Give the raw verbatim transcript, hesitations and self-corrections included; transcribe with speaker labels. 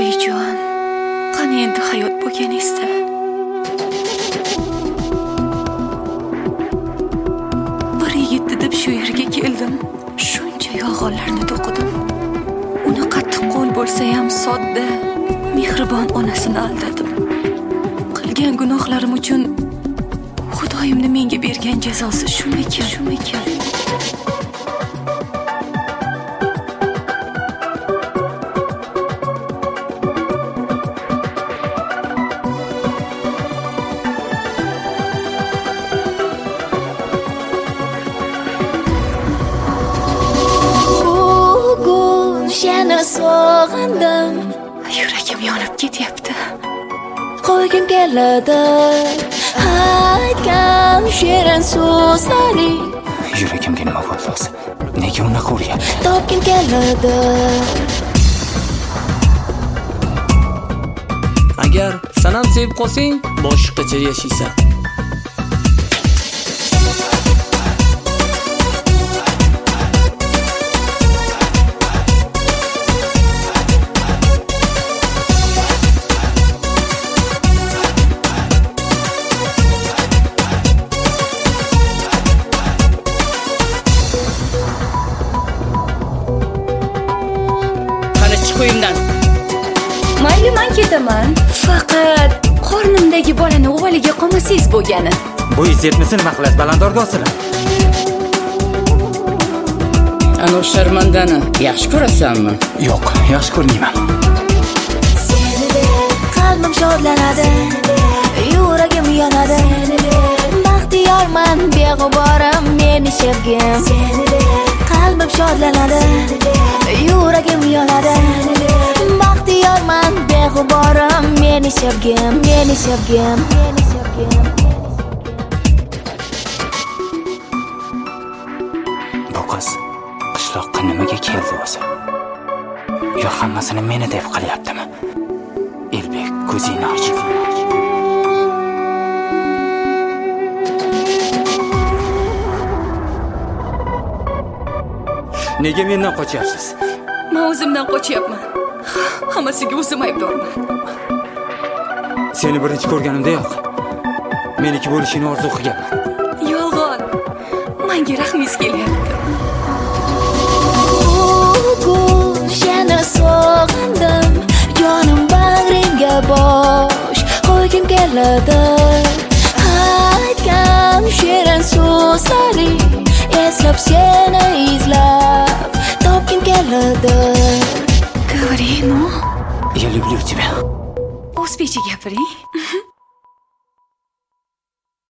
Speaker 1: oyijon, qani endi hayot bo'lganingizda? Bir yigitni deb shu yerga keldim. Shuncha yolg'onlarni to'qidim. Uni qattiq qo'l bo'lsa ham sodda, mehribon onasini aldadim. Qilgan gunohlarim uchun Xudoyimni menga bergan jazosi shumikin, shumikin.
Speaker 2: Sog'indim,
Speaker 1: Yuragim yonib ketyapti.
Speaker 2: qo'ygim keladi aytgan shirin so'zlaring.
Speaker 3: Yuragimga nima bo'ldi o'zi? Nega unaqa uryapti?
Speaker 2: Topgim keladi.
Speaker 4: Agar sen ham sevib qolsang, boshqacha yashaysan. Qo'yimdan.
Speaker 1: Mayli, men ketaman. Faqat qornimdagi bolani o'g'liga qolmasangiz bo'lgani.
Speaker 3: Bu izzatmisi nima qilasiz? Balandorga osila.
Speaker 4: Ana sharmandani yaxshi ko'rasanmi?
Speaker 3: Yo'q, yaxshi ko'rmayman.
Speaker 2: Qalbim shodlanadi, yuragim yonadi. Baxtiyorman, beg'uborim meni sevgim. Qalbim shodlanadi, yuragim yonadi. Baxtiyorman, beg'uborim meni sevgim, meni sevgim, meni sevgim.
Speaker 3: Bu qiz qishloqqa nimaga keldi o'zi? Yo hammasini meni deb qilyaptimi? Elbek, ko'zingni och. Nega mendan qochyapsiz?
Speaker 1: Men o'zimdan qochyapman. Hammasiga o'zim aybdorman.
Speaker 3: Seni birinchi ko'rganimda-yoq meniki bo'lishini orzu qilganman.
Speaker 1: Yolg'on. Menga rahmingiz kelyapti.
Speaker 2: Bugun seni sog'indim, jonim bag'ringga bosh qo'ygim keladi. Aytgan shirin so'zlaring, eslab seni izlab topgim keladi.
Speaker 1: Говори, ну.
Speaker 3: Я люблю тебя.
Speaker 1: O'zbekcha gapiring.